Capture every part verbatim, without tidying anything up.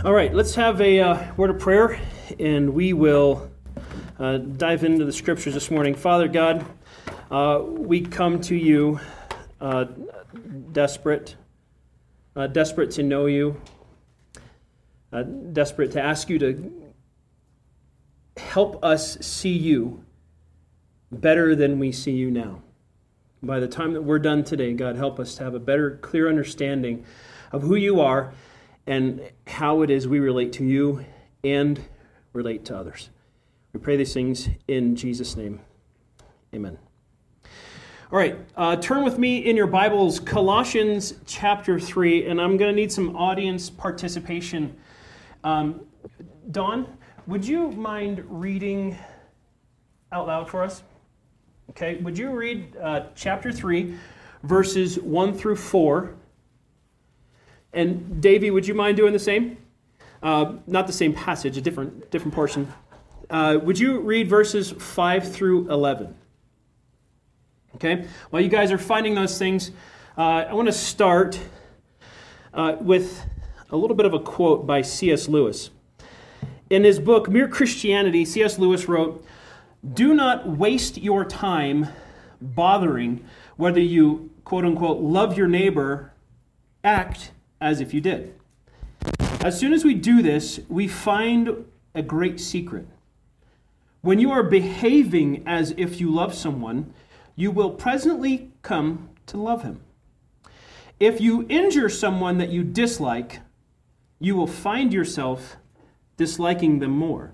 All right, let's have a uh, word of prayer, and we will uh, dive into the scriptures this morning. Father God, uh, we come to you uh, desperate, uh, desperate to know you, uh, desperate to ask you to help us see you better than we see you now. By the time that we're done today, God, help us to have a better, clear understanding of who you are and how it is we relate to you and relate to others. We pray these things in Jesus' name. Amen. All right, uh, turn with me in your Bibles, Colossians chapter three, and I'm going to need some audience participation. Um, Dawn, would you mind reading out loud for us? Okay, would you read uh, chapter three, verses one through four? And Davey, would you mind doing the same? Uh, not the same passage, a different different portion. Uh, would you read verses five through eleven? Okay, while you guys are finding those things, uh, I want to start uh, with a little bit of a quote by C S Lewis. In his book, Mere Christianity, C S Lewis wrote, "Do not waste your time bothering whether you, quote-unquote, love your neighbor, act as if you did. As soon as we do this, we find a great secret. When you are behaving as if you love someone, you will presently come to love him. If you injure someone that you dislike, you will find yourself disliking them more.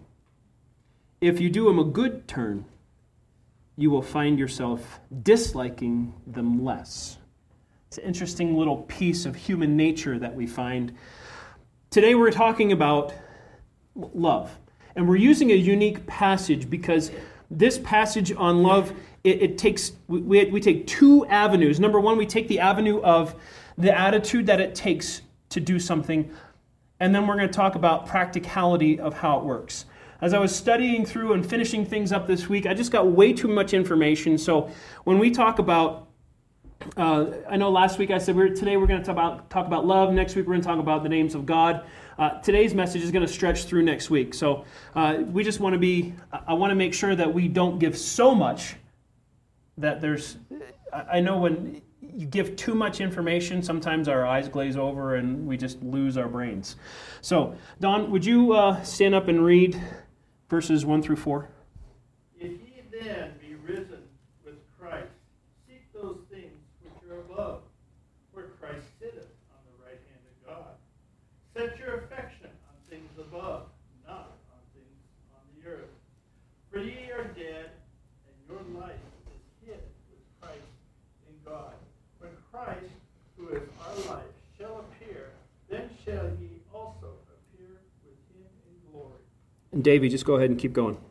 If you do them a good turn, you will find yourself disliking them less." It's an interesting little piece of human nature that we find. Today we're talking about love. And we're using a unique passage because this passage on love, it, it takes we, we take two avenues. Number one, we take the avenue of the attitude that it takes to do something. And then we're going to talk about practicality of how it works. As I was studying through and finishing things up this week, I just got way too much information. So when we talk about Uh, I know last week I said we're, today we're going to talk about, talk about love. Next week we're going to talk about the names of God. Uh, today's message is going to stretch through next week. So uh, we just want to be, I want to make sure that we don't give so much that there's, I know when you give too much information, sometimes our eyes glaze over and we just lose our brains. So Don, would you uh, stand up and read verses one through four? If ye then be risen with Christ, seek those things above, where Christ sitteth on the right hand of God. Set your affection on things above, not on things on the earth. For ye are dead, and your life is hid with Christ in God. When Christ, who is our life, shall appear, then shall ye also appear with him in glory. And Davey, just go ahead and keep going.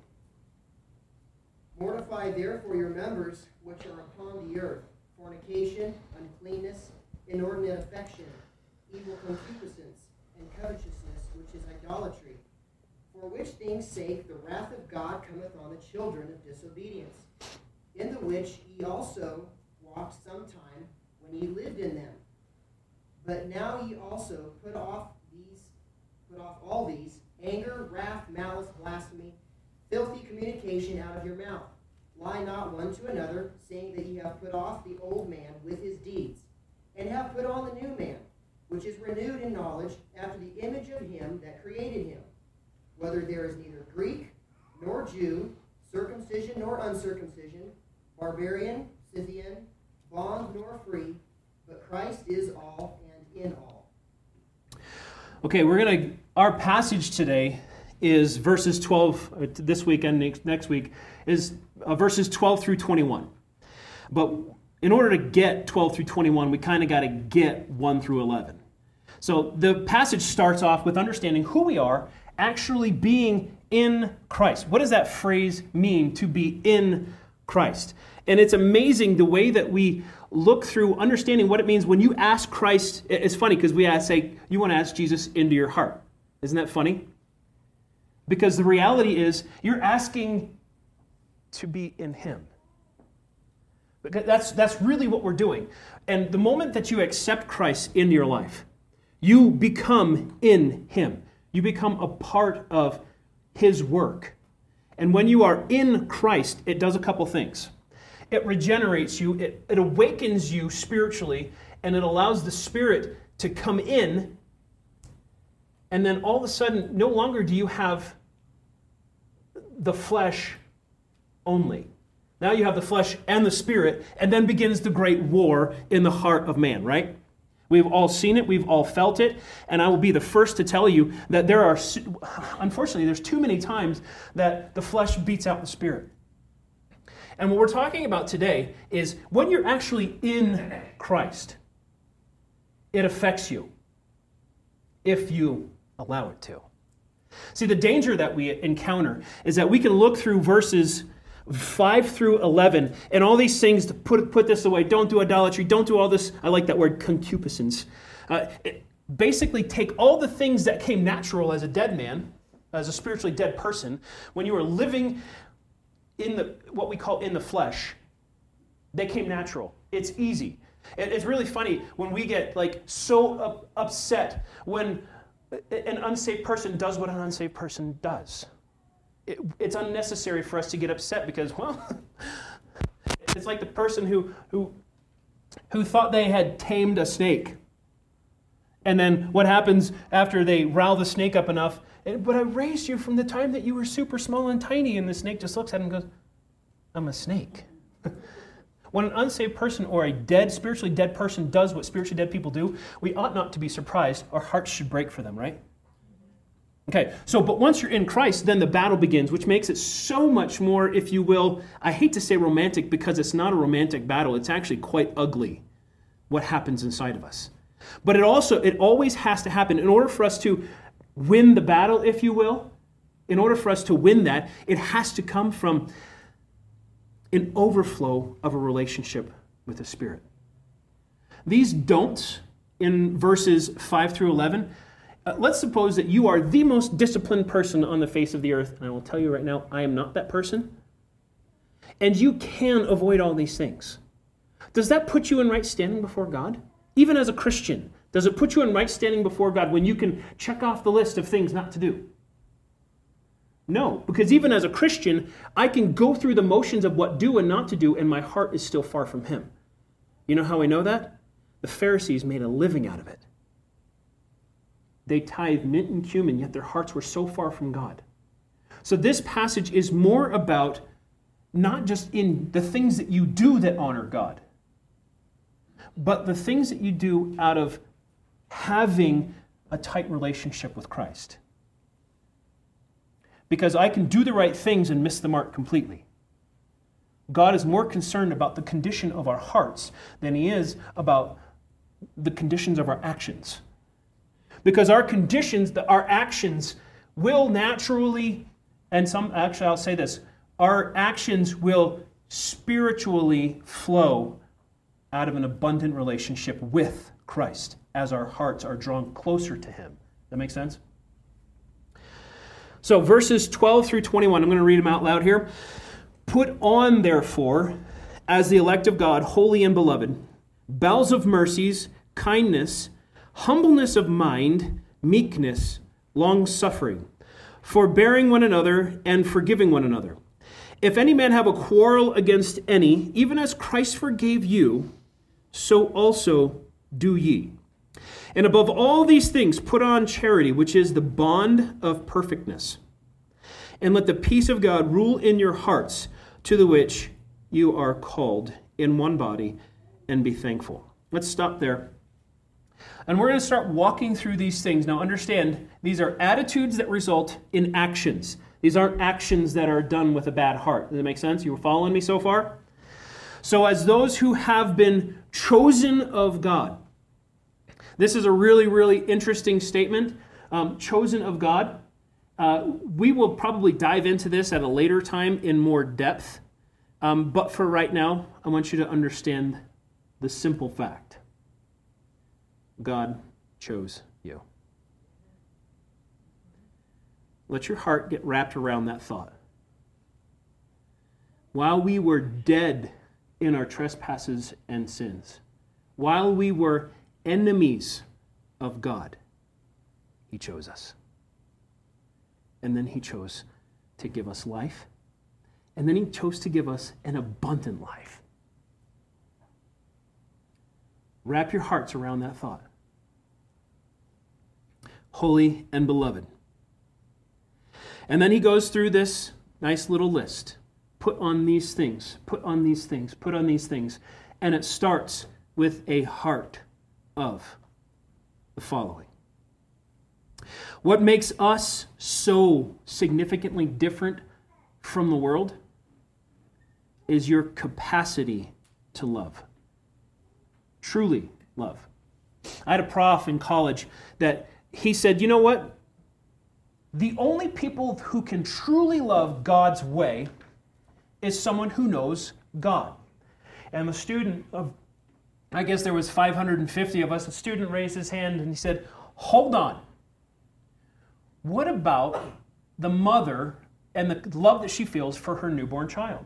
Mortify therefore your members which are upon the earth, fornication, uncleanness, inordinate affection, evil concupiscence, and covetousness, which is idolatry. For which things' sake the wrath of God cometh on the children of disobedience, in the which ye also walked sometime when ye lived in them. But now ye also put off these, put off all these, anger, wrath, malice, blasphemy, filthy communication out of your mouth. Lie not one to another, saying that ye have put off the old man with his deeds, and have put on the new man, which is renewed in knowledge after the image of him that created him. Whether there is neither Greek nor Jew, circumcision nor uncircumcision, barbarian, Scythian, bond nor free, but Christ is all and in all. Okay, we're going to, our passage today is verses twelve, uh, this week and next, next week, is uh, verses twelve through twenty-one. But in order to get twelve through twenty-one, we kind of got to get one through eleven. So the passage starts off with understanding who we are, actually being in Christ. What does that phrase mean, to be in Christ? And it's amazing the way that we look through understanding what it means when you ask Christ. It's funny because we ask, say, you want to ask Jesus into your heart. Isn't that funny? Because the reality is, you're asking to be in Him. Because that's, that's really what we're doing. And the moment that you accept Christ into your life, you become in Him. You become a part of his work. And when you are in Christ, it does a couple things. It regenerates you, it, it awakens you spiritually, and it allows the Spirit to come in. And then all of a sudden, no longer do you have the flesh only. Now you have the flesh and the Spirit, and then begins the great war in the heart of man, right? We've all seen it, we've all felt it, and I will be the first to tell you that there are, unfortunately, there's too many times that the flesh beats out the Spirit. And what we're talking about today is when you're actually in Christ, it affects you if you allow it to. See, the danger that we encounter is that we can look through verses five through eleven and all these things to put, put this away. Don't do idolatry. Don't do all this. I like that word, concupiscence. Uh, it, basically take all the things that came natural as a dead man, as a spiritually dead person, when you were living in the what we call in the flesh. They came natural. It's easy. It, it's really funny when we get like so up, upset when an unsaved person does what an unsaved person does. It, it's unnecessary for us to get upset because, well, it's like the person who who who thought they had tamed a snake. And then what happens after they rile the snake up enough? But I raised you from the time that you were super small and tiny, and the snake just looks at him and goes, I'm a snake. When an unsaved person or a dead, spiritually dead person does what spiritually dead people do, we ought not to be surprised. Our hearts should break for them, right? Okay, so but once you're in Christ, then the battle begins, which makes it so much more, if you will, I hate to say romantic because it's not a romantic battle. It's actually quite ugly what happens inside of us. But it also, it always has to happen. In order for us to win the battle, if you will, in order for us to win that, it has to come from an overflow of a relationship with the Spirit. These don'ts in verses five through eleven, uh, let's suppose that you are the most disciplined person on the face of the earth, and I will tell you right now, I am not that person, and you can avoid all these things. Does that put you in right standing before God? Even as a Christian, does it put you in right standing before God when you can check off the list of things not to do? No, because even as a Christian, I can go through the motions of what do and not to do, and my heart is still far from Him. You know how I know that? The Pharisees made a living out of it. They tithed mint and cumin, yet their hearts were so far from God. So this passage is more about not just in the things that you do that honor God, but the things that you do out of having a tight relationship with Christ. Because I can do the right things and miss the mark completely. God is more concerned about the condition of our hearts than He is about the conditions of our actions. Because our conditions, our actions will naturally, and some, actually I'll say this, our actions will spiritually flow out of an abundant relationship with Christ as our hearts are drawn closer to Him. That make sense? So verses twelve through twenty-one, I'm going to read them out loud here. Put on, therefore, as the elect of God, holy and beloved, bowels of mercies, kindness, humbleness of mind, meekness, long-suffering, forbearing one another, and forgiving one another. If any man have a quarrel against any, even as Christ forgave you, so also do ye. And above all these things, put on charity, which is the bond of perfectness. And let the peace of God rule in your hearts, to the which you are called in one body, and be thankful. Let's stop there. And we're going to start walking through these things. Now understand, these are attitudes that result in actions. These aren't actions that are done with a bad heart. Does that make sense? You were following me so far? So as those who have been chosen of God, this is a really, really interesting statement. Um, chosen of God. Uh, we will probably dive into this at a later time in more depth. Um, but for right now, I want you to understand the simple fact. God chose you. Let your heart get wrapped around that thought. While we were dead in our trespasses and sins, while we were enemies of God, He chose us. and then he chose to give us life, and then he chose to give us an abundant life. Wrap your hearts around that thought. Holy and beloved. And then he goes through this nice little list. Put on these things, put on these things, put on these things. And it starts with a heart of the following. What makes us so significantly different from the world is your capacity to love. Truly love. I had a prof in college that he said, you know what? The only people who can truly love God's way is someone who knows God. And the student of, I guess there was five hundred fifty of us, a student raised his hand and he said, hold on. What about the mother and the love that she feels for her newborn child?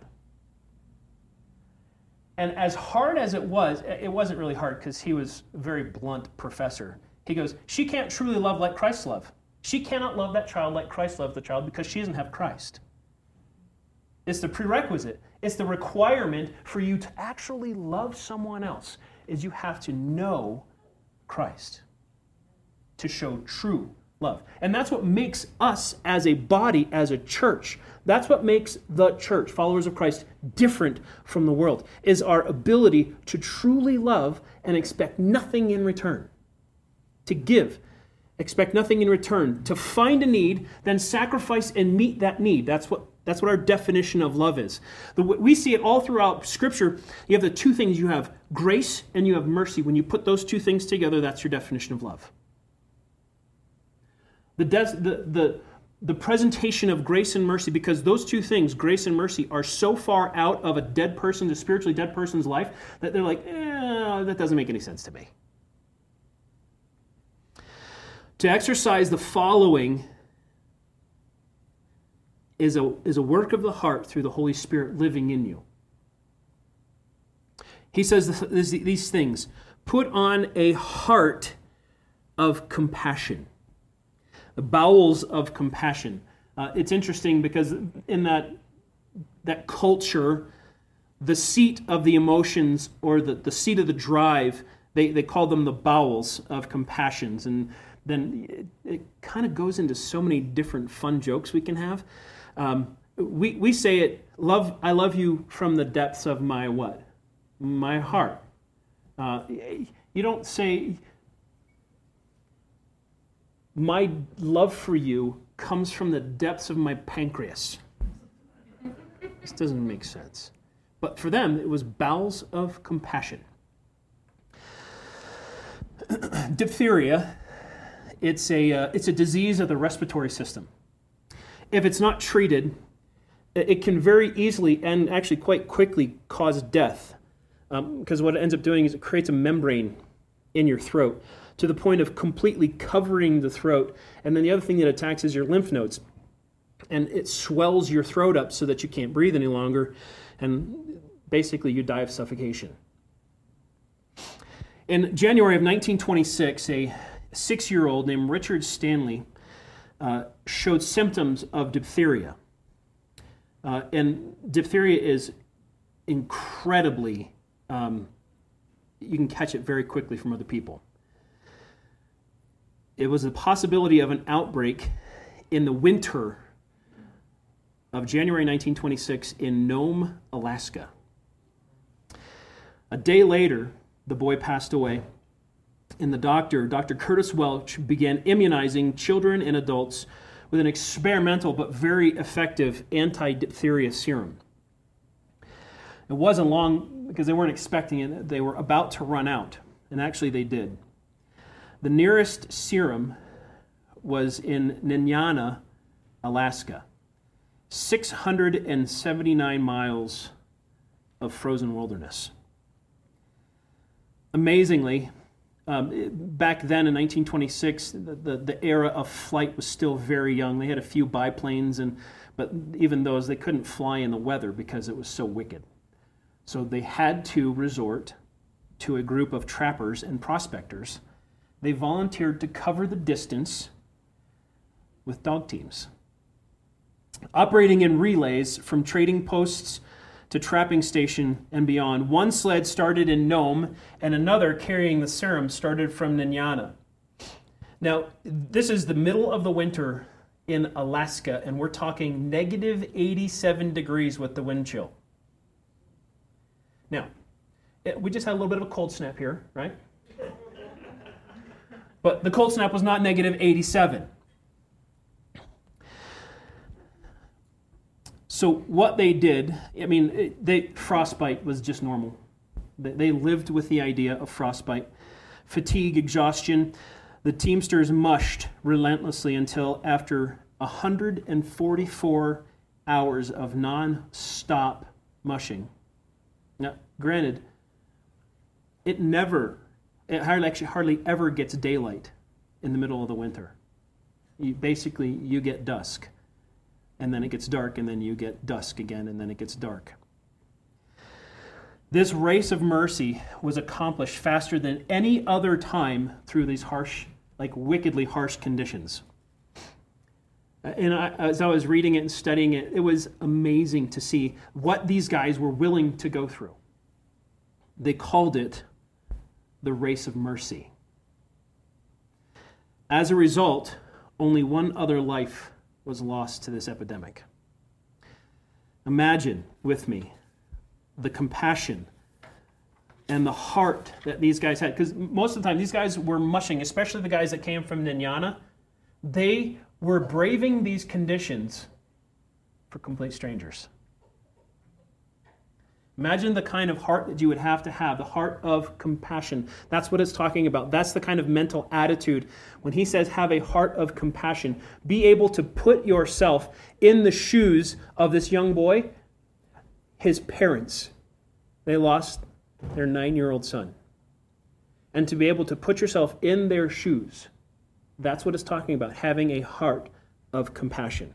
And as hard as it was, it wasn't really hard because he was a very blunt professor. He goes, she can't truly love like Christ loved. She cannot love that child like Christ loved the child because she doesn't have Christ. It's the prerequisite. It's the requirement for you to actually love someone else is you have to know Christ to show true love. And that's what makes us as a body, as a church, that's what makes the church, followers of Christ, different from the world, is our ability to truly love and expect nothing in return. To give, expect nothing in return. To find a need, then sacrifice and meet that need. That's what That's what our definition of love is. The, we see it all throughout Scripture. You have the two things. You have grace and you have mercy. When you put those two things together, that's your definition of love. The, des, the, the, the presentation of grace and mercy, because those two things, grace and mercy, are so far out of a dead person, a spiritually dead person's life, that they're like, eh, that doesn't make any sense to me. To exercise the following is a, is a work of the heart through the Holy Spirit living in you. He says this, these things. Put on a heart of compassion. The bowels of compassion. Uh, it's interesting because in that, that culture, the seat of the emotions or the, the seat of the drive, they, they call them the bowels of compassions. And then it, it kind of goes into so many different fun jokes we can have. Um, we, we say it, love. I love you from the depths of my what? My heart. Uh, you don't say, my love for you comes from the depths of my pancreas. This doesn't make sense. But for them, it was bowels of compassion. Diphtheria, it's a, uh, it's a disease of the respiratory system. If it's not treated, it can very easily and actually quite quickly cause death. Because um, what it ends up doing is it creates a membrane in your throat to the point of completely covering the throat. And then the other thing that attacks is your lymph nodes. And it swells your throat up so that you can't breathe any longer. And basically you die of suffocation. In January of nineteen twenty-six, a six-year-old named Richard Stanley uh, showed symptoms of diphtheria. Uh, and diphtheria is incredibly, um, you can catch it very quickly from other people. It was a possibility of an outbreak in the winter of January nineteen twenty-six in Nome, Alaska. A day later, the boy passed away, and the doctor, Doctor Curtis Welch, began immunizing children and adults with an experimental but very effective anti-diphtheria serum. It wasn't long because they weren't expecting it. They were about to run out, and actually they did. The nearest serum was in Nenana, Alaska, six hundred seventy-nine miles of frozen wilderness. Amazingly, um, back then in nineteen twenty-six, the, the, the era of flight was still very young. They had a few biplanes, and but even those, they couldn't fly in the weather because it was so wicked. So they had to resort to a group of trappers and prospectors. They volunteered to cover the distance with dog teams. operating in relays from trading posts to trapping station and beyond. One sled started in Nome, and another carrying the serum started from Nenana. Now, this is the middle of the winter in Alaska, and we're talking negative eighty-seven degrees with the wind chill. Now, we just had a little bit of a cold snap here, right? But the cold snap was not negative eighty-seven. So what they did, I mean, they, frostbite was just normal. They, they lived with the idea of frostbite. Fatigue, exhaustion. The Teamsters mushed relentlessly until after one hundred forty-four hours of non-stop mushing. Now, granted, it never, it hardly, actually hardly ever gets daylight in the middle of the winter. You, basically, you get dusk. And then it gets dark, and then you get dusk again, and then it gets dark. This race of mercy was accomplished faster than any other time through these harsh, like wickedly harsh conditions. And I, as I was reading it and studying it, it was amazing to see what these guys were willing to go through. They called it the race of mercy. As a result, only one other life was lost to this epidemic. Imagine with me the compassion and the heart that these guys had. Because most of the time, these guys were mushing, especially the guys that came from Nenana. They were braving these conditions for complete strangers. Imagine the kind of heart that you would have to have, the heart of compassion. That's what it's talking about. That's the kind of mental attitude. When he says have a heart of compassion, be able to put yourself in the shoes of this young boy, his parents. They lost their nine-year-old son. And to be able to put yourself in their shoes, that's what it's talking about, having a heart of compassion.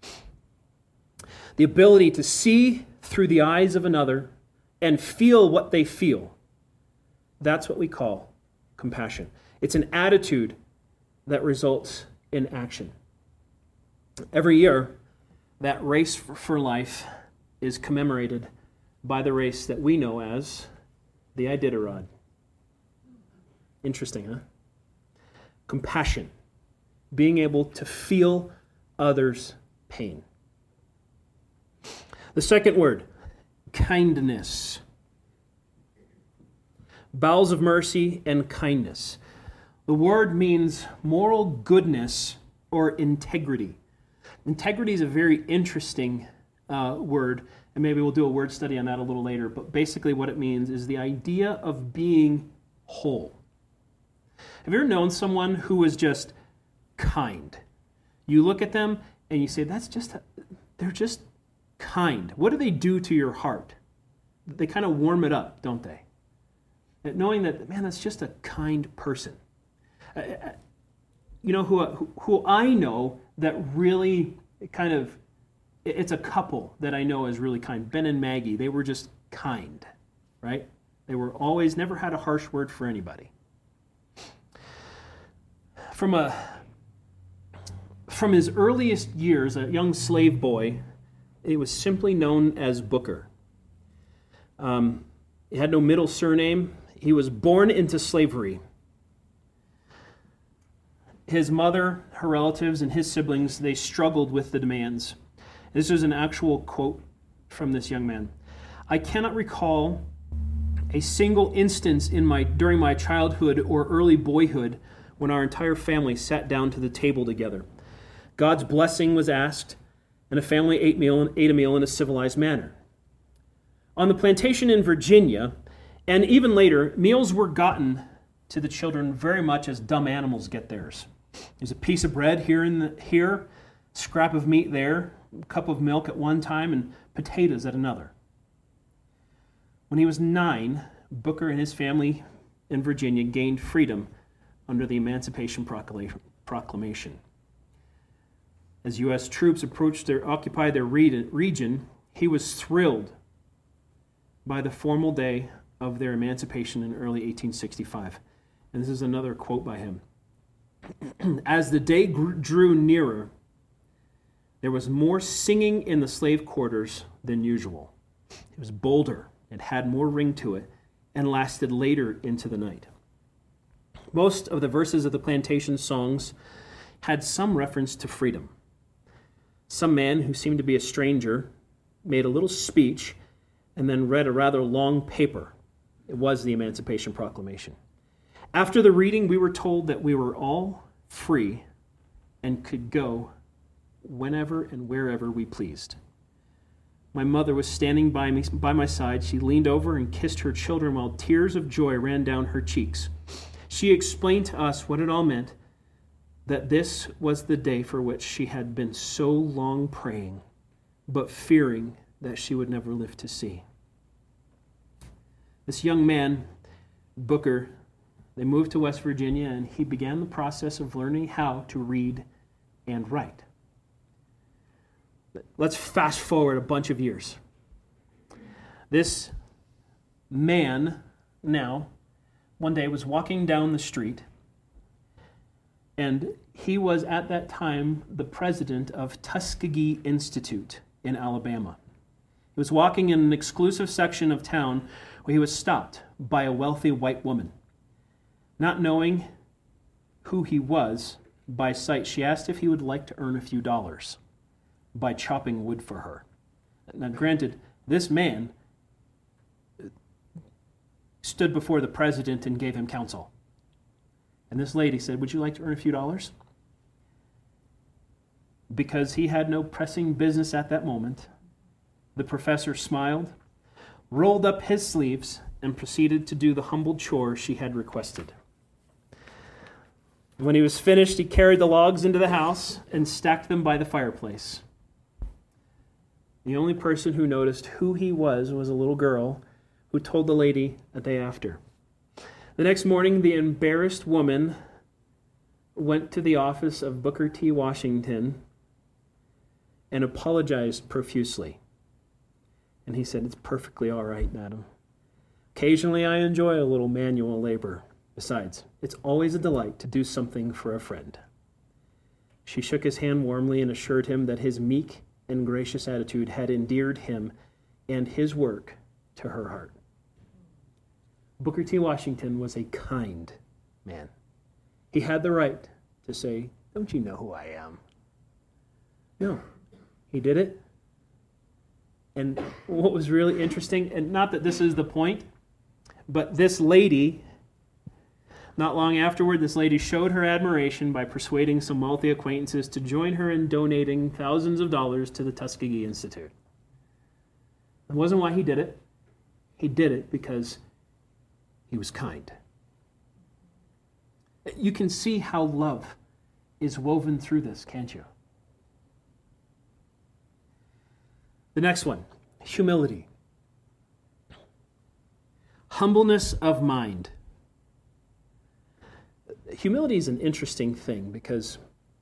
The ability to see through the eyes of another and feel what they feel. That's what we call compassion. It's an attitude that results in action. Every year, that race for life is commemorated by the race that we know as the Iditarod. Interesting, huh? Compassion. Being able to feel others' pain. The second word, kindness. Bowels of mercy and kindness. The word means moral goodness or integrity. Integrity is a very interesting uh, word, and maybe we'll do a word study on that a little later, but basically what it means is the idea of being whole. Have you ever known someone who was just kind? You look at them and you say, that's just, a, they're just kind. What do they do to your heart? They kind of warm it up, don't they? That knowing that, man, that's just a kind person. Uh, you know who, who who I know that really kind of, it's a couple that I know is really kind. Ben and Maggie, they were just kind, right? They were always, never had a harsh word for anybody. From a from his earliest years, a young slave boy, he was simply known as Booker. Um, he had no middle surname. He was born into slavery. His mother, her relatives, and his siblings, they struggled with the demands. This is an actual quote from this young man. I cannot recall a single instance in my during my childhood or early boyhood when our entire family sat down to the table together. God's blessing was asked, and a family ate, meal, ate a meal in a civilized manner. On the plantation in Virginia, and even later, meals were gotten to the children very much as dumb animals get theirs. There's a piece of bread here and the, here, scrap of meat there, a cup of milk at one time, and potatoes at another. When he was nine, Booker and his family in Virginia gained freedom under the Emancipation Proclamation. As U S troops approached their occupied their region, he was thrilled by the formal day of their emancipation in early eighteen sixty-five. And this is another quote by him. As the day grew nearer, There was more singing in the slave quarters than usual. It was bolder, it had more ring to it, and lasted later into the night. Most of the verses of the plantation songs had some reference to freedom. Some man who seemed to be a stranger made a little speech and then read a rather long paper. It was the Emancipation Proclamation. After the reading, we were told that we were all free and could go whenever and wherever we pleased. My mother was standing by me, by my side. She leaned over and kissed her children while tears of joy ran down her cheeks. She explained to us what it all meant, that this was the day for which she had been so long praying, but fearing that she would never live to see. This young man, Booker, they moved to West Virginia, and he began the process of learning how to read and write. Let's fast forward a bunch of years. This man now, one day, was walking down the street, and he was at that time the president of Tuskegee Institute in Alabama. He was walking in an exclusive section of town where he was stopped by a wealthy white woman. Not knowing who he was by sight, she asked if he would like to earn a few dollars by chopping wood for her. Now, granted, this man stood before the president and gave him counsel. And this lady said, "Would you like to earn a few dollars?" Because he had no pressing business at that moment, the professor smiled, rolled up his sleeves, and proceeded to do the humble chore she had requested. When he was finished, he carried the logs into the house and stacked them by the fireplace. The only person who noticed who he was was a little girl who told the lady a day after. The next morning, the embarrassed woman went to the office of Booker T. Washington and apologized profusely. And he said, "It's perfectly all right, madam. Occasionally I enjoy a little manual labor. Besides, it's always a delight to do something for a friend." She shook his hand warmly and assured him that his meek and gracious attitude had endeared him and his work to her heart. Booker T. Washington was a kind man. He had the right to say, "Don't you know who I am?" No, he did it. And what was really interesting, and not that this is the point, but this lady, not long afterward, this lady showed her admiration by persuading some wealthy acquaintances to join her in donating thousands of dollars to the Tuskegee Institute. It wasn't why he did it. He did it because he was kind. You can see how love is woven through this, can't you? The next one, humility. Humbleness of mind. Humility is an interesting thing because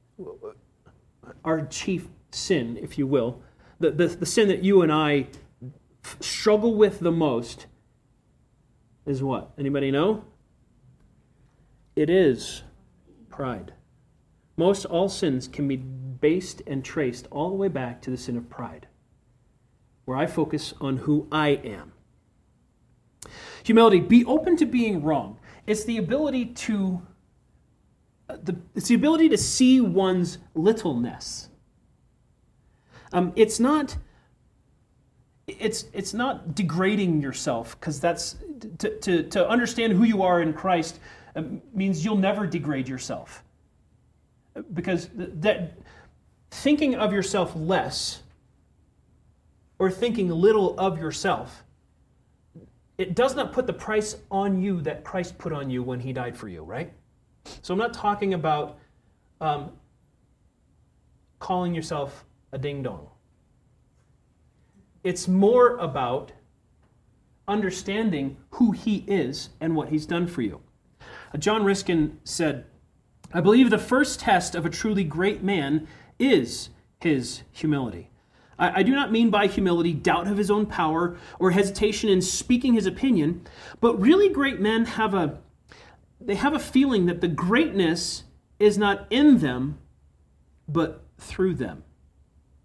our chief sin, if you will, the, the, the sin that you and I struggle with the most is what? Anybody know? It is pride. Most all sins can be based and traced all the way back to the sin of pride, where I focus on who I am. Humility, be open to being wrong. It's the ability to uh, the, it's the ability to see one's littleness. Um, it's not it's it's not degrading yourself, because that's to, to to understand who you are in Christ uh, means you'll never degrade yourself, because th- that thinking of yourself less or thinking little of yourself, it does not put the price on you that Christ put on you when he died for you, right? So I'm not talking about um, calling yourself a ding-dong. It's more about understanding who he is and what he's done for you. Uh, John Riskin said, "I believe the first test of a truly great man is his humility. I do not mean by humility doubt of his own power or hesitation in speaking his opinion, but really great men have a they have a feeling that the greatness is not in them, but through them.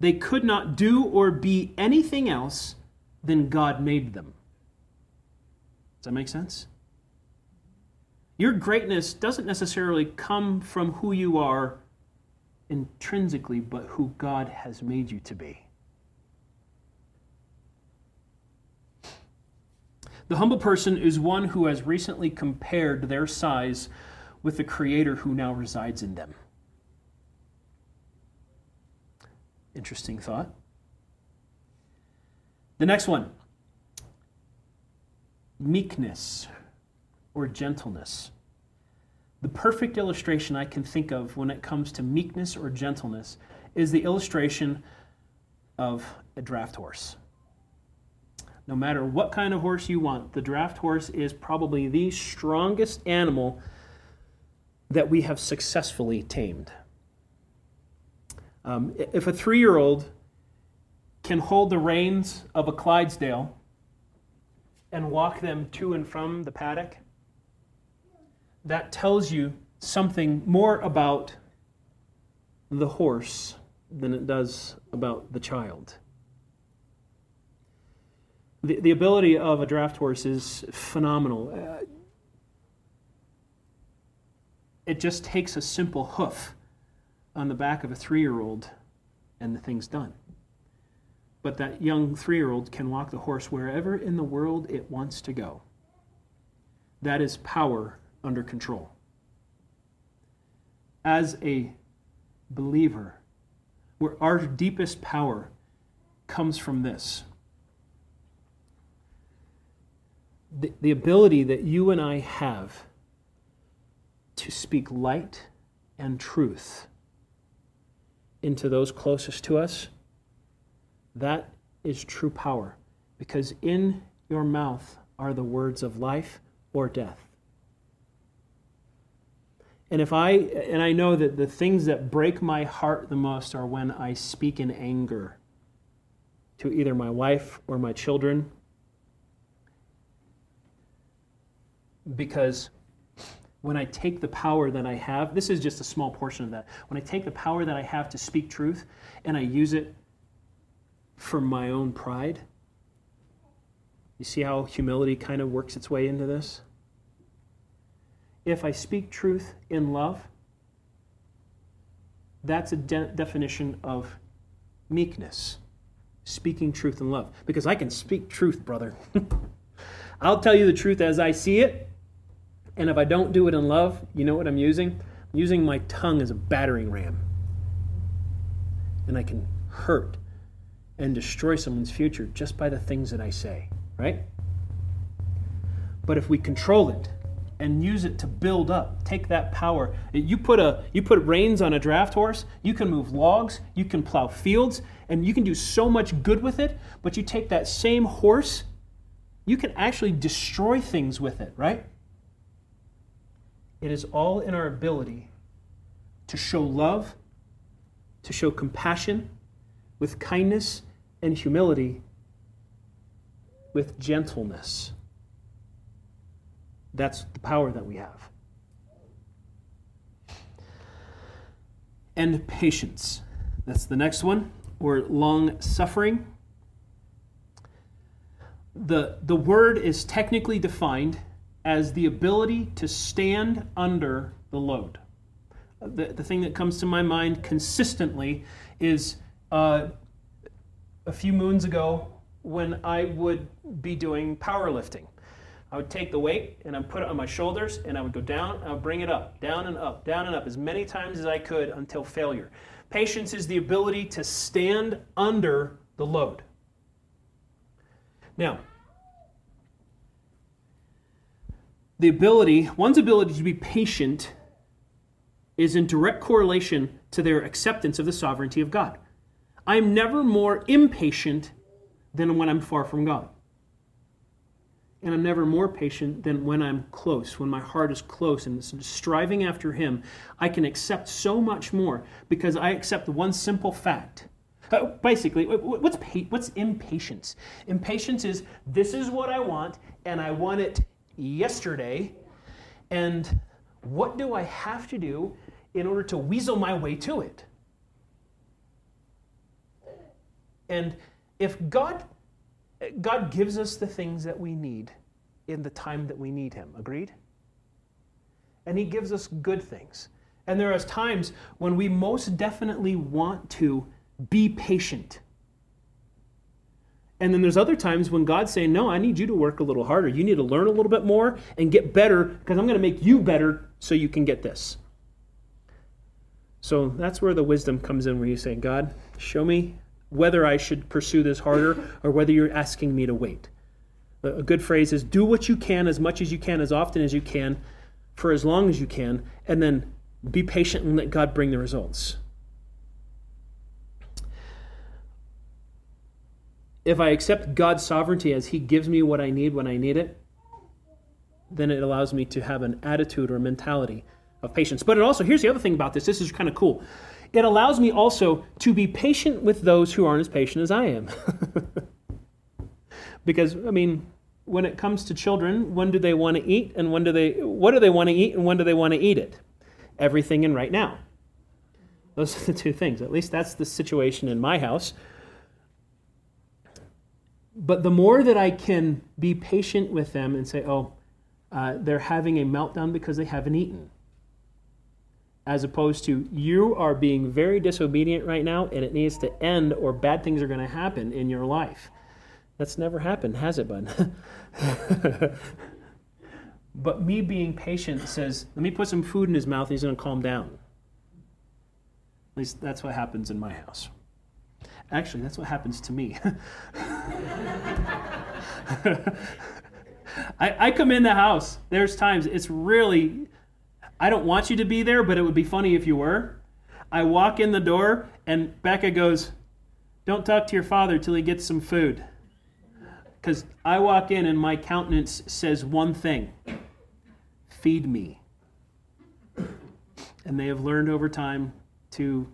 They could not do or be anything else than God made them. Does that make sense? Your greatness doesn't necessarily come from who you are intrinsically, but who God has made you to be. The humble person is one who has recently compared their size with the Creator who now resides in them. Interesting thought. The next one, meekness or gentleness. The perfect illustration I can think of when it comes to meekness or gentleness is the illustration of a draft horse. No matter what kind of horse you want, the draft horse is probably the strongest animal that we have successfully tamed. Um, if a three-year-old can hold the reins of a Clydesdale and walk them to and from the paddock, that tells you something more about the horse than it does about the child. The, the ability of a draft horse is phenomenal. Uh, it just takes a simple hoof on the back of a three-year-old and the thing's done. But that young three-year-old can walk the horse wherever in the world it wants to go. That is power under control. As a believer, where our deepest power comes from this. The, the ability that you and I have to speak light and truth into those closest to us, that is true power. Because in your mouth are the words of life or death. And if I, and I know that the things that break my heart the most are when I speak in anger to either my wife or my children. Because when I take the power that I have, this is just a small portion of that. When I take the power that I have to speak truth and I use it for my own pride, you see how humility kind of works its way into this? If I speak truth in love, that's a de- definition of meekness. Speaking truth in love. Because I can speak truth, brother. I'll tell you the truth as I see it. And if I don't do it in love, you know what I'm using? I'm using my tongue as a battering ram. And I can hurt and destroy someone's future just by the things that I say, right? But if we control it and use it to build up, take that power. You put a you put reins on a draft horse, you can move logs, you can plow fields, and you can do so much good with it, but you take that same horse, you can actually destroy things with it, right? It is all in our ability to show love, to show compassion, with kindness and humility, with gentleness. That's the power that we have. And patience. That's the next one, or long suffering. The, the word is technically defined as the ability to stand under the load. The, the thing that comes to my mind consistently is uh, a few moons ago when I would be doing powerlifting. I would take the weight and I'd put it on my shoulders and I would go down and I would bring it up, down and up, down and up as many times as I could until failure. Patience is the ability to stand under the load. Now, the ability, one's ability to be patient is in direct correlation to their acceptance of the sovereignty of God. I'm never more impatient than when I'm far from God. And I'm never more patient than when I'm close, when my heart is close and striving after Him. I can accept so much more because I accept one simple fact. Uh, basically, what's pa- what's impatience? Impatience is, this is what I want, and I want it yesterday, and what do I have to do in order to weasel my way to it? And if God, God gives us the things that we need in the time that we need him, agreed? And he gives us good things. And there are times when we most definitely want to be patient. And then there's other times when God's saying, no, I need you to work a little harder. You need to learn a little bit more and get better because I'm going to make you better so you can get this. So that's where the wisdom comes in, where you say, God, show me whether I should pursue this harder or whether you're asking me to wait. A good phrase is, do what you can as much as you can, as often as you can, for as long as you can, and then be patient and let God bring the results. If I accept God's sovereignty as he gives me what I need when I need it, then it allows me to have an attitude or mentality of patience. But it also, here's the other thing about this. This is kind of cool. It allows me also to be patient with those who aren't as patient as I am. Because, I mean, when it comes to children, when do they want to eat and when do they, what do they want to eat and when do they want to eat it? Everything and right now. Those are the two things. At least that's the situation in my house. But the more that I can be patient with them and say, oh, uh, they're having a meltdown because they haven't eaten. As opposed to, you are being very disobedient right now and it needs to end or bad things are going to happen in your life. That's never happened, has it, bud? But me being patient says, let me put some food in his mouth and he's going to calm down. At least that's what happens in my house. Actually, that's what happens to me. I, I come in the house. There's times it's really, I don't want you to be there, but it would be funny if you were. I walk in the door and Becca goes, don't talk to your father till he gets some food. Because I walk in and my countenance says one thing, feed me. And they have learned over time to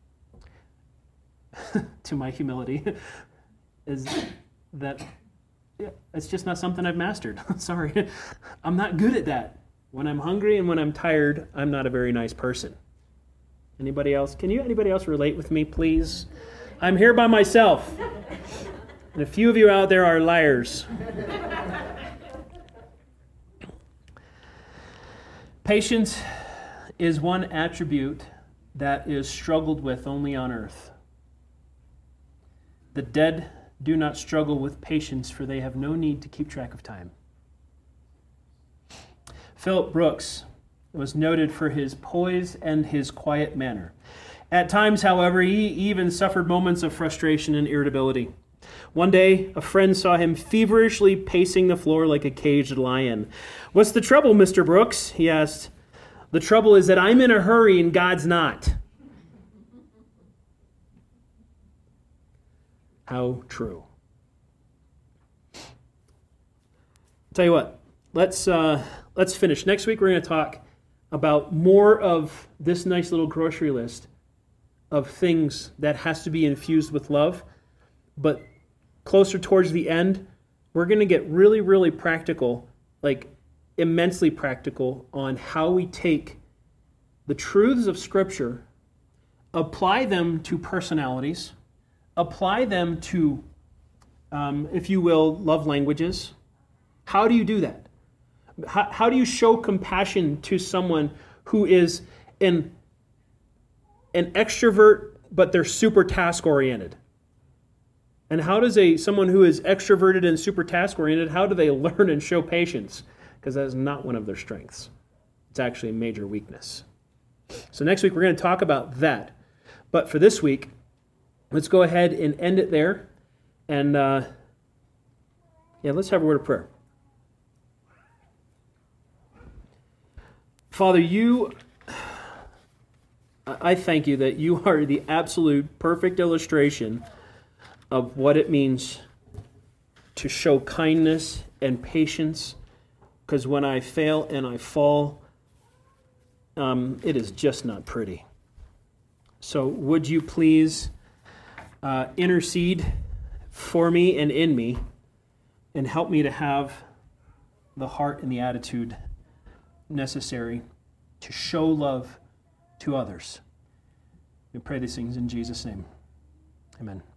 to my humility, is that yeah, it's just not something I've mastered. Sorry. I'm not good at that. When I'm hungry and when I'm tired, I'm not a very nice person. Anybody else? Can you, anybody else relate with me, please? I'm here by myself. And a few of you out there are liars. Patience is one attribute that is struggled with only on earth. The dead do not struggle with patience, for they have no need to keep track of time. Philip Brooks was noted for his poise and his quiet manner. At times, however, he even suffered moments of frustration and irritability. One day, a friend saw him feverishly pacing the floor like a caged lion. "What's the trouble, Mister Brooks?" he asked. "The trouble is that I'm in a hurry and God's not." How true. Tell you what, let's uh, let's finish. Next week we're going to talk about more of this nice little grocery list of things that has to be infused with love. But closer towards the end, we're going to get really, really practical, like immensely practical on how we take the truths of Scripture, apply them to personalities, apply them to, um, if you will, love languages. How do you do that? How, how do you show compassion to someone who is an, an extrovert, but they're super task-oriented? And how does a someone who is extroverted and super task-oriented, how do they learn and show patience? Because that is not one of their strengths. It's actually a major weakness. So next week we're going to talk about that. But for this week, let's go ahead and end it there. And uh, yeah, let's have a word of prayer. Father, you, I thank you that you are the absolute perfect illustration of what it means to show kindness and patience. Because when I fail and I fall, um, it is just not pretty. So would you please uh, intercede for me and in me and help me to have the heart and the attitude necessary to show love to others. We pray these things in Jesus' name. Amen.